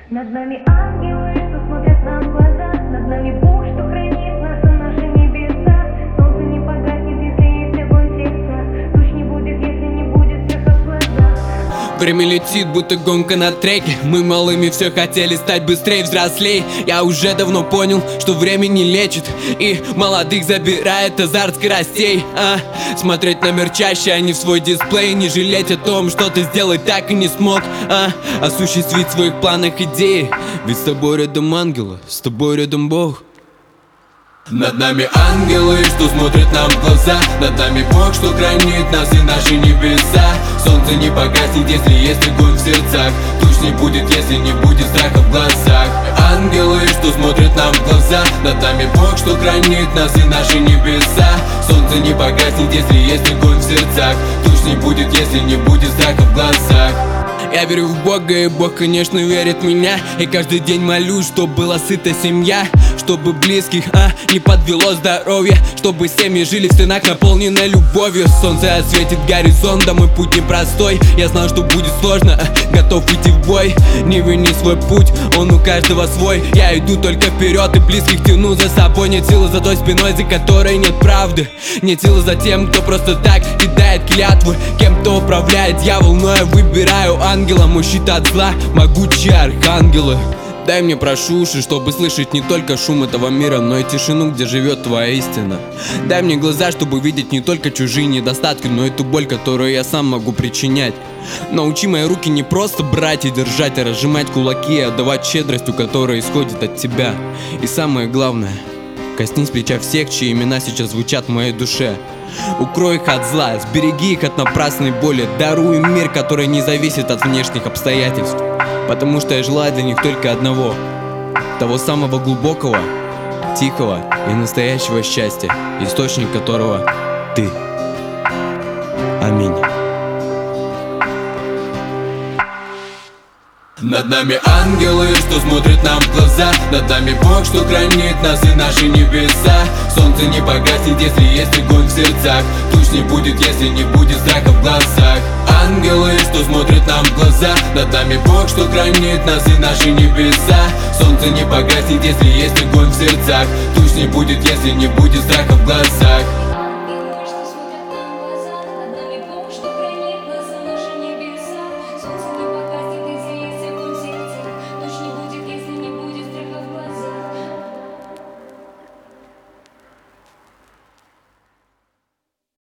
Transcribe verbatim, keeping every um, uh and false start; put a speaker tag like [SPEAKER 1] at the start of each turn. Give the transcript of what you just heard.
[SPEAKER 1] Над нами ангелы, что смотрят нам в глаза. Над нами Бог, что хранит нас и наши небеса. Солнце не погаснет, если есть огонь в сердцах. Туч не будет, если не будет страха в глазах.
[SPEAKER 2] Время летит, будто гонка на треке. Мы малыми все хотели стать быстрее, взрослей. Я уже давно понял, что время не лечит, и молодых забирает азарт скоростей. а? Смотреть на мир чаще, а не в свой дисплей. Не жалеть о том, что ты сделать так и не смог, а? Осуществить в своих планах идеи. Ведь с тобой рядом ангелы, с тобой рядом Бог. Над нами ангелы, что смотрят нам в глаза. Над нами Бог, что хранит нас и наши небеса. Солнце не погаснет, если есть огонь в сердцах. Туч не будет, если не будет страха в глазах. Ангелы, что смотрят нам в глаза. Над нами Бог, что хранит нас и наши небеса. Солнце не погаснет, если есть огонь в сердцах. Туч не будет, если не будет страха в глазах. Я верю в Бога, и Бог, конечно, верит в меня. И каждый день молюсь, чтобы была сыта семья, чтобы близких, а, не подвело здоровье, чтобы семьи жили в стенах, наполненной любовью. Солнце осветит горизонт, да мой путь непростой. Я знал, что будет сложно, а, готов идти в бой. Не вини свой путь, он у каждого свой. Я иду только вперед и близких тяну за собой. Нет силы за той спиной, за которой нет правды. Нет силы за тем, кто просто так кидает клятвы. Кем-то управляет дьявол, но я выбираю ангела. Мой щит от зла, могучие архангелы. Дай мне прошу уши, чтобы слышать не только шум этого мира, но и тишину, где живет твоя истина. Дай мне глаза, чтобы видеть не только чужие недостатки, но и ту боль, которую я сам могу причинять. Научи мои руки не просто брать и держать, а разжимать кулаки и отдавать щедростью, которая исходит от тебя. И самое главное, коснись плеча всех, чьи имена сейчас звучат в моей душе. Укрой их от зла, сбереги их от напрасной боли. Даруй им мир, который не зависит от внешних обстоятельств. Потому что я желаю для них только одного: того самого глубокого, тихого и настоящего счастья, источник которого ты. Аминь. Над нами ангелы, что смотрят нам в глаза. Над нами Бог, что хранит нас и наши небеса. Солнце не погаснет, если есть огонь в сердцах. Туч не будет, если не будет страха в глазах. Ангелы, что смотрят нам в глаза. Над нами Бог, что хранит нас и наши небеса. Солнце не погаснет, если есть огонь в сердцах. Туч не будет, если не будет страха в глазах.